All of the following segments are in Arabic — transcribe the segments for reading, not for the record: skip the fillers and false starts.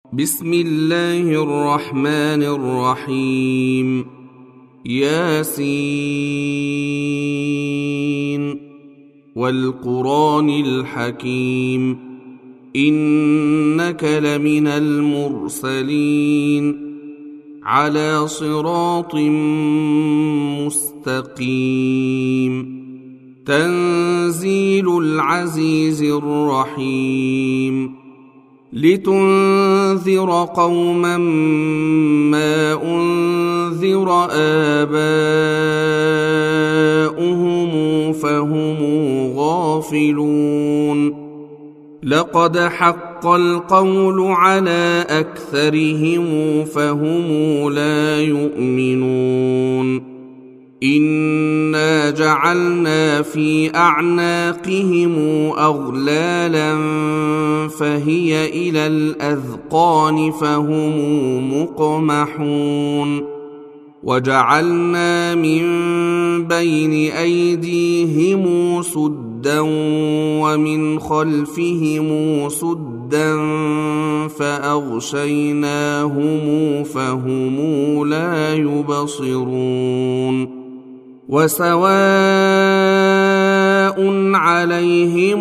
بسم الله الرحمن الرحيم. ياسين والقرآن الحكيم إنك لمن المرسلين على صراط مستقيم. تنزيل العزيز الرحيم. لتنذر قوما ما أنذر آباؤهم فهم غافلون. لقد حق القول على أكثرهم فهم لا يؤمنون. إنا جعلنا في أعناقهم أغلالا فهي إلى الأذقان فهم مقمحون. وجعلنا من بين أيديهم سدا ومن خلفهم سدا فأغشيناهم فهم لا يبصرون. وسواء عليهم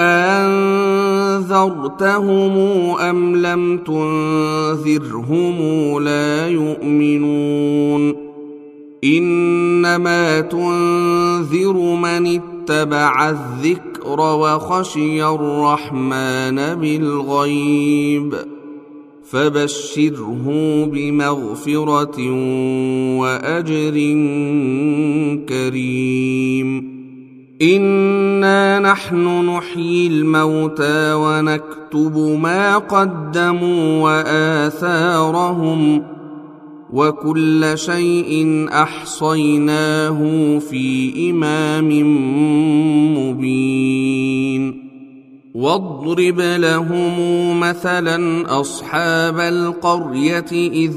أنذرتهم أم لم تنذرهم لا يؤمنون. إنما تنذر من اتبع الذكر وخشي الرحمن بالغيب فبشره بمغفرة وأجر كريم. إنا نحن نحيي الموتى ونكتب ما قدموا وآثارهم وكل شيء أحصيناه في إمام مبين. واضرب لهم مثلا أصحاب القرية إذ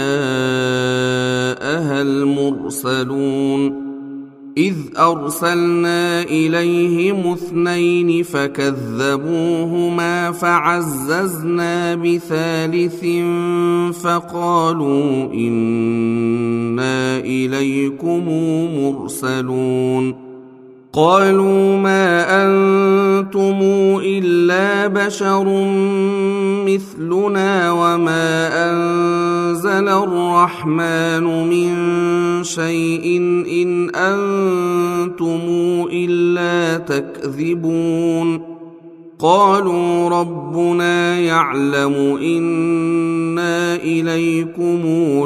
جاءها المرسلون إذ أرسلنا إليهم 2 فكذبوهما فعززنا بثالث فقالوا إنا إليكم مرسلون. قالوا ما أنتم إلا بشر مثلنا وما أنزل الرحمن من شيء إن أنتم إلا تكذبون. قالوا ربنا يعلم إنا إليكم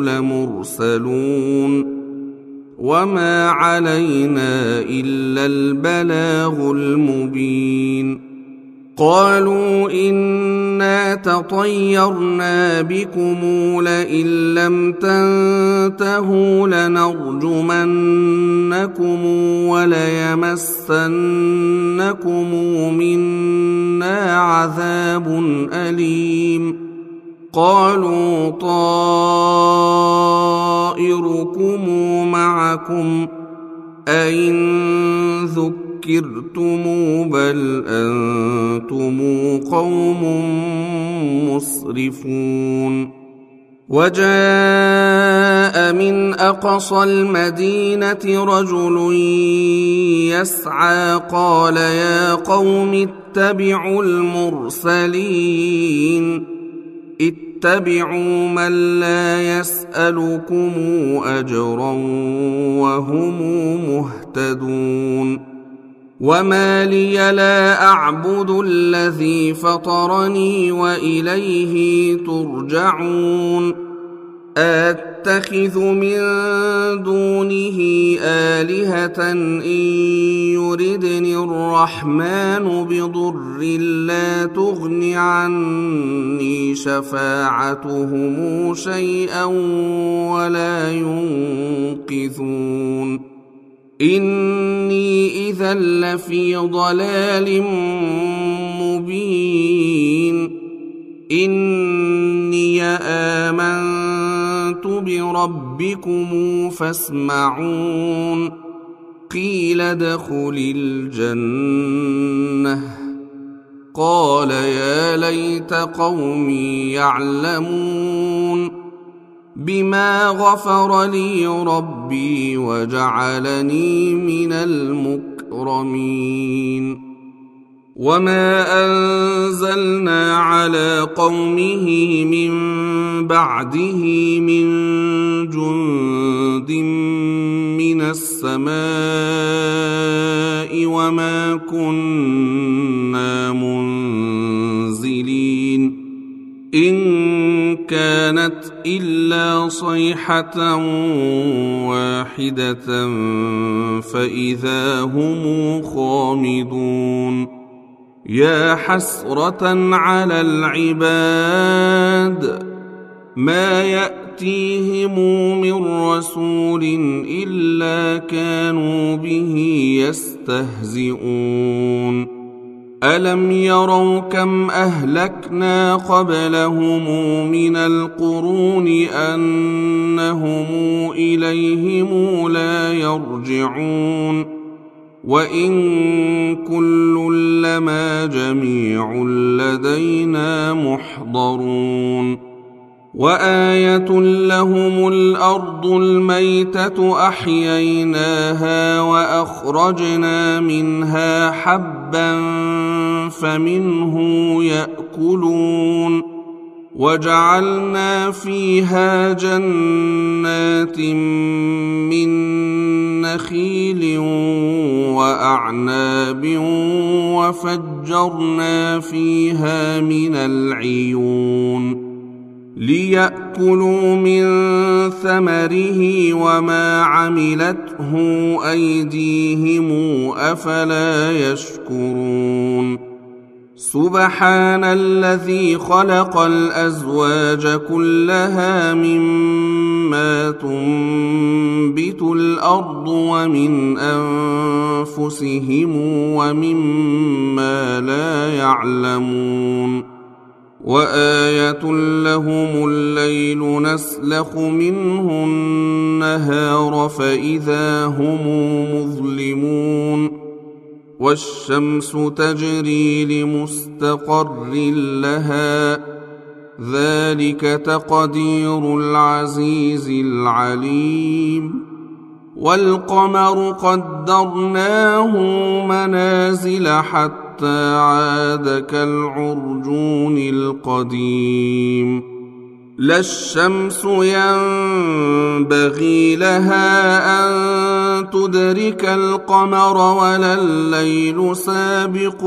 لمرسلون وما علينا إلا البلاغ المبين. قالوا إنا تطيرنا بكم لئن لم تنتهوا لنرجمنكم وليمسنكم منا عذاب أليم. قالوا طائركم معكم أئن ذكرتم بل أنتم قوم مسرفون. وجاء من أقصى المدينة رجل يسعى قال يا قوم اتبعوا المرسلين اتبعوا من لا يسألكم أجرا وهم مهتدون. وما لي لا أعبد الذي فطرني وإليه ترجعون. أتخذ من دونه آلهة إن يردني الرحمن بضر لا تغن عني شفاعتهم شيئا ولا ينقذون. إني إذا لفي ضلال مبين. إني آمنت بربكم فاسمعون. قيل ادخل الجنة قال يا ليت قومي يعلمون بما غفر لي ربي وجعلني من المكرمين وما أنزلنا على قومه من بعده من جند من السماء وما كنا منزلين إن كانت إلا صيحة واحدة فإذا هم خامدون يا حسرة على العباد ما يأتيهم من رسول إلا كانوا به يستهزئون ألم يروا كم أهلكنا قبلهم من القرون أنهم إليهم لا يرجعون وإن كل لما جميع لدينا محضرون وآية لهم الأرض الميتة أحييناها وأخرجنا منها حبا فمنه يأكلون وجعلنا فيها جنات من نخيل وأعناب وفجرنا فيها من العيون ليأكلوا من ثمره وما عملته أيديهم أفلا يشكرون سبحان الذي خلق الأزواج كلها مما تنبت الأرض ومن أنفسهم ومما لا يعلمون وآية لهم الليل نسلخ منه النهار فإذا هم مظلمون والشمس تجري لمستقر لها ذلك تقدير العزيز العليم والقمر قدرناه منازل حتى عاد كالعرجون القديم لا الشمس ينبغي لها أن تدرك القمر ولا الليل سابق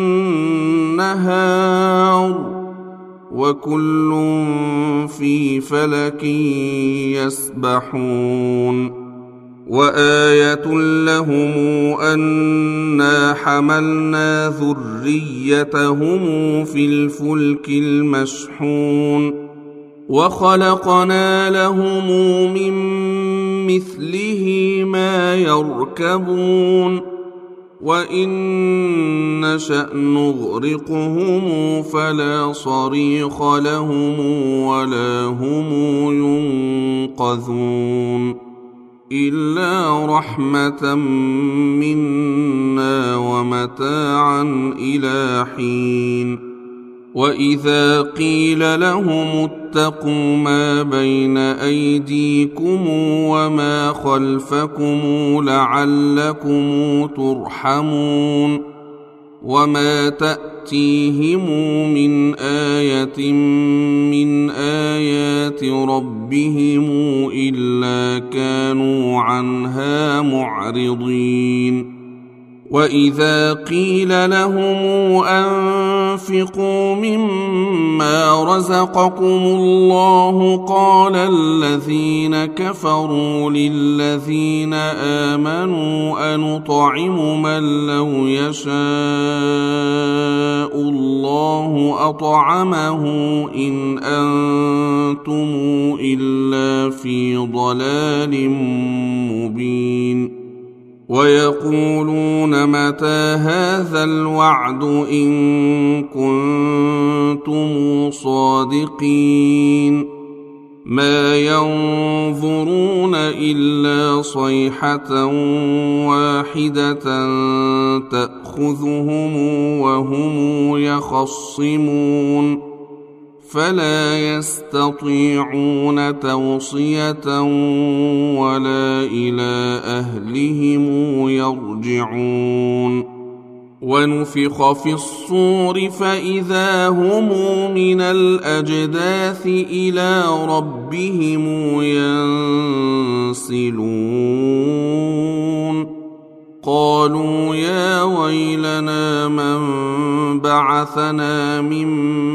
النهار وكل في فلك يسبحون وآية لهم أنا حملنا ذريتهم في الفلك المشحون وخلقنا لهم من مثله ما يركبون وإن نشأ نغرقهم فلا صريخ لهم ولا هم ينقذون إلا رحمة منا ومتاعا إلى حين وإذا قيل لهم اتقوا ما بين أيديكم وما خلفكم لعلكم ترحمون وما تأتيهم من آية من آيات ربهم إلا كانوا عنها معرضين وإذا قيل لهم أنفقوا مما رزقكم الله قال الذين كفروا للذين آمنوا أنطعم من لو يشاء الله أطعمه إن أنتم إلا في ضلال مبين ويقولون متى هذا الوعد إن كنتم صادقين ما ينظرون إلا صيحة واحدة تأخذهم وهم يخصمون فلا يستطيعون توصية ولا إلى أهلهم يرجعون ونفخ في الصور فإذا هم من الأجداث إلى ربهم ينسلون قالوا يا ويلنا من بعثنا من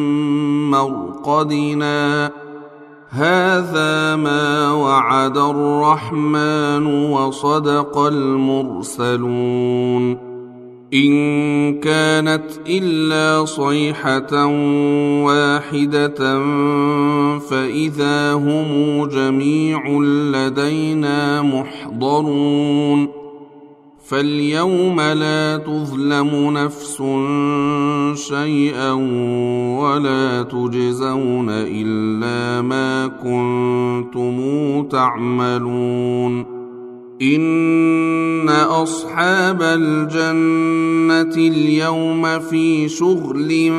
مرقدنا هذا ما وعد الرحمن وصدق المرسلون إن كانت إلا صيحة واحدة فإذا هم جميع لدينا محضرون فاليوم لا تظلم نفس شيئا ولا تجزون إلا ما كنتم تعملون إن أصحاب الجنة اليوم في شغل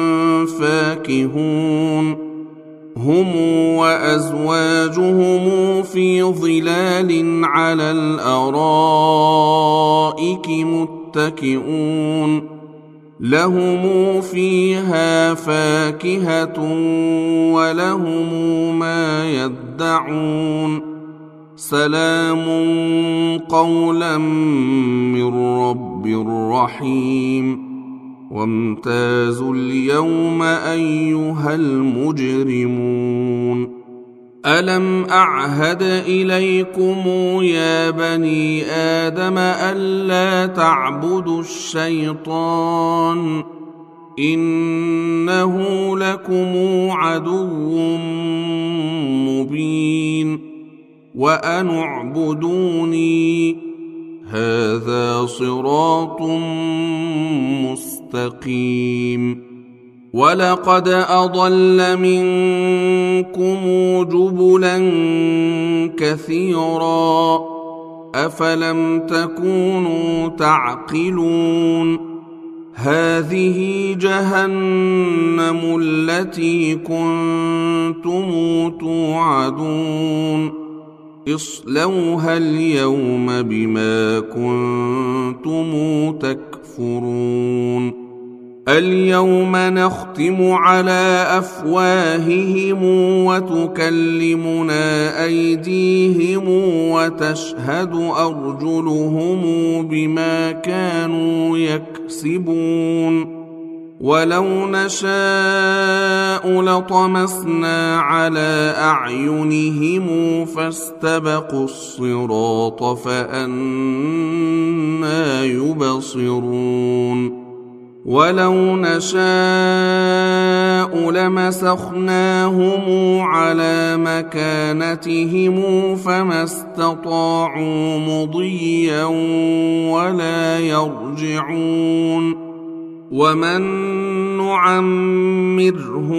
فاكهون هم وأزواجهم في ظلال على الأرائك متكئون لهم فيها فاكهة ولهم ما يدعون سلام قولا من رب رحيم وامتازوا اليوم أيها المجرمون ألم أعهد إليكم يا بني آدم ألا تعبدوا الشيطان إنه لكم عدو مبين وأن اعبدوني هذا صراط مستقيم ولقد أضل منكم جبلا كثيرا أفلم تكونوا تعقلون هذه جهنم التي كنتم توعدون اصلوها اليوم بما كنتم تكفرون اليوم نختم على أفواههم وتكلمنا أيديهم وتشهد أرجلهم بما كانوا يكسبون ولو نشاء لطمسنا على أعينهم فاستبقوا الصراط فأنى يبصرون ولو نشاء لمسخناهم على مكانتهم فما استطاعوا مضيا ولا يرجعون ومن نعمره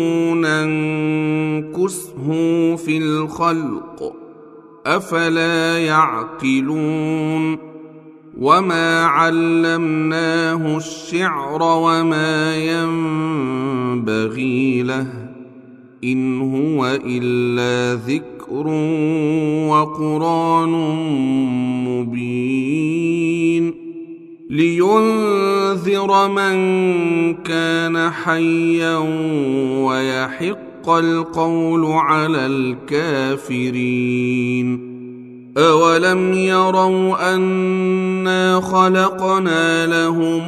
ننكسه في الخلق أفلا يعقلون وما علمناه الشعر وما ينبغي له إن هو إلا ذكر وقرآن مبين لينذر من كان حيا ويحق القول على الكافرين أولم يروا أنا خلقنا لهم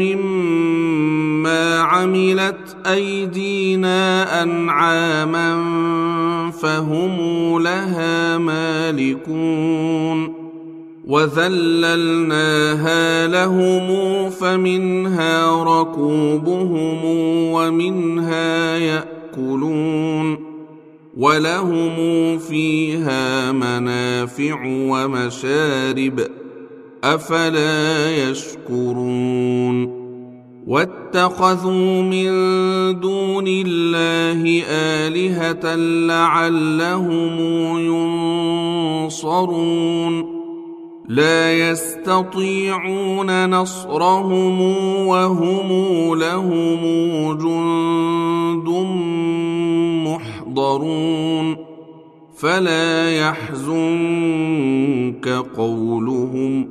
مما عملت أيدينا أنعاما فهم لها مالكون وذللناها لهم فمنها ركوبهم ومنها يأكلون ولهم فيها منافع ومشارب أفلا يشكرون واتخذوا من دون الله آلهة لعلهم ينصرون لا يستطيعون نصرهم وهم لهم جند محضرون فلا يحزنك قولهم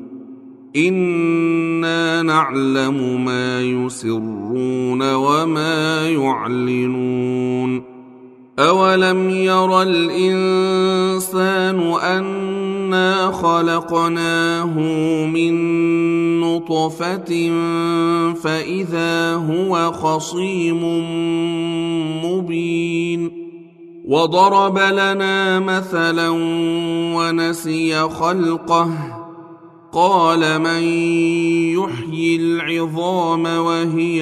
إنا نعلم ما يسرون وما يعلنون أولم ير الإنسان أنا خلقناه من نطفة فإذا هو خصيم مبين وضرب لنا مثلا ونسي خلقه قال من يحيي العظام وهي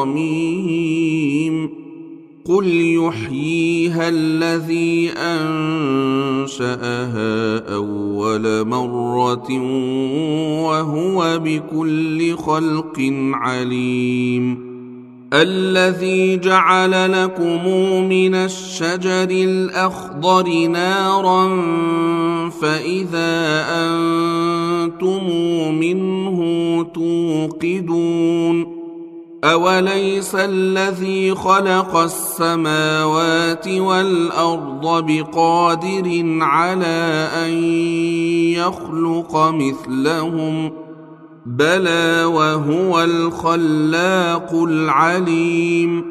رميم قل يحييها الذي أنشأها أول مرة وهو بكل خلق عليم الذي جعل لكم من الشجر الأخضر نارا فإذا أنتم منه توقدون أوليس الذي خلق السماوات والأرض بقادر على أن يخلق مثلهم بلى وهو الخلاق العليم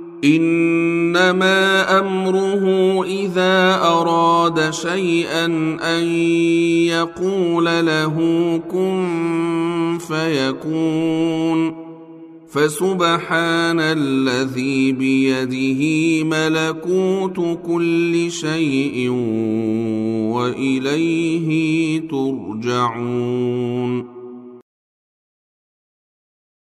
إنما أمره إذا أراد شيئا أن يقول له كن فيكون فسبحان الذي بيده ملكوت كل شيء وإليه ترجعون